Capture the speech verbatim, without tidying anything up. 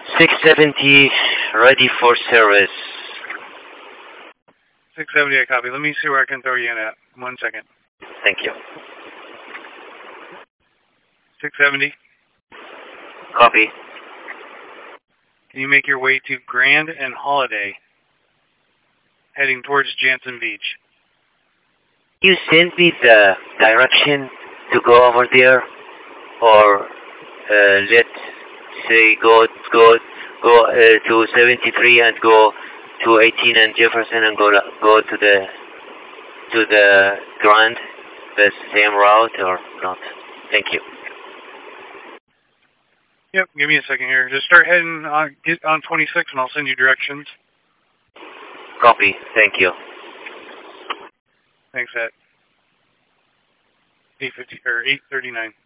six seventy, ready for service. six seventy, I copy. Let me see where I can throw you in at. One second. Thank you. six seventy. Copy. Can you make your way to Grand and Holiday, heading towards Jansen Beach? You send me the direction to go over there, or uh, let's say go go go uh, to seventy-three and go to eighteen and Jefferson and go go to the to the Grand, the same route or not? Thank you. Yep, give me a second here. Just start heading on, get on twenty-six and I'll send you directions. Copy. Thank you. Thanks, Ed. eight fifty or eight thirty-nine.